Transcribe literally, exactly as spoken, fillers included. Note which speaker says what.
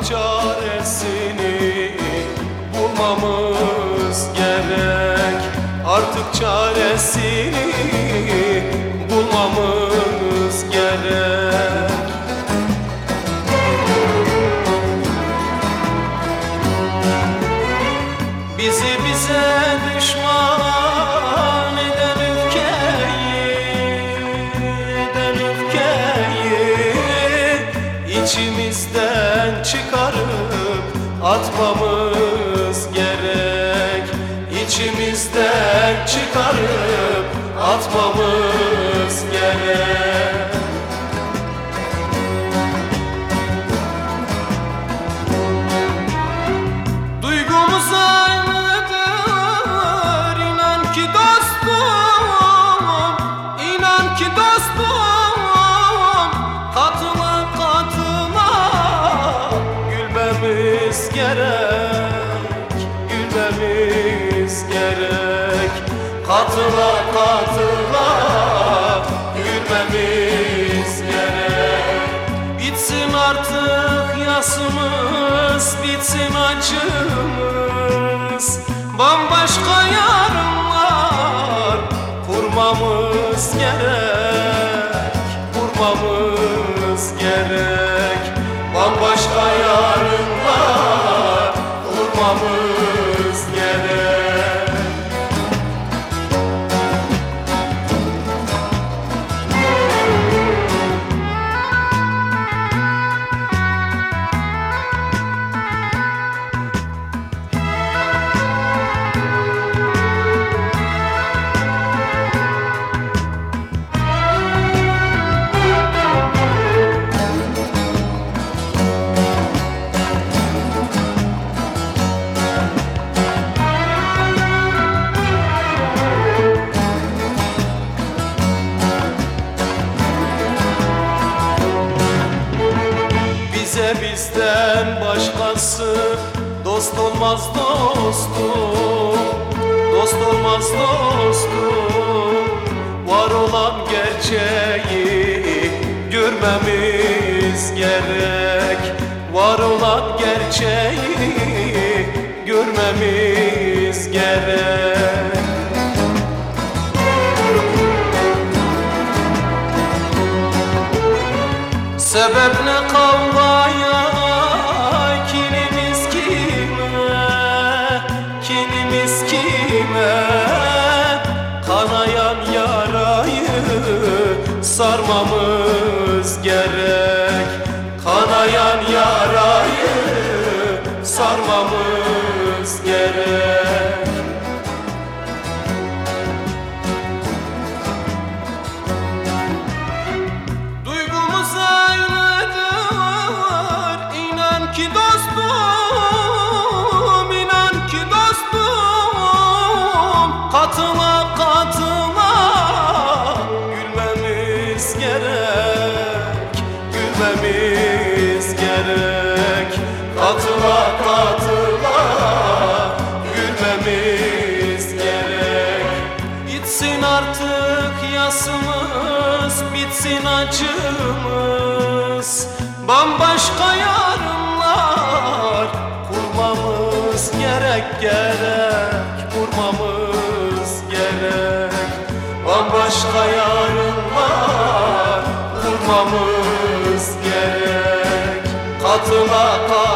Speaker 1: Artık çaresini bulmamız gerek. Artık çaresini bulmamız gerek. Bizi bize düşman eden öfkeyi, eden öfkeyi İçimizden çıkarıp atmamız gerek. İçimizden çıkarıp atmamız gerek. Duygumuz aynıdır, inan ki dostum, inan ki dostum. Katıla katıla gülmemiz gerek, gülmemiz gerek. Katıla katıla gülmemiz gerek. Bitsin artık yasımız, bitsin acımız. Bambaşka yarınlar kurmamız gerek, kurmamız gerek. Bambaşka yarınlar kurmamız gerek. Bize bizden başkası dost olmaz dostum, dost olmaz dostum. Var olan gerçeği görmemiz gerek. Var olan gerçeği görmemiz gerek. Sebep ne kavgaya, kinimiz kime, kinimiz kime? Kanayan yarayı sarmamız gerek. Kanayan yarayı sarmamız gerek. Duygumuz aynıdır, inan ki dostum, inan ki dostum. Katıla katıla gülmemiz gerek, gülmemiz gerek. Katıla katıla gülmemiz gerek. Bitsin artık yasımız, bitsin acımız. Bambaşka yarınlar kurmamız gerek, gerek, kurmamız gerek. Bambaşka yarınlar kurmamız gerek. Katıla katıla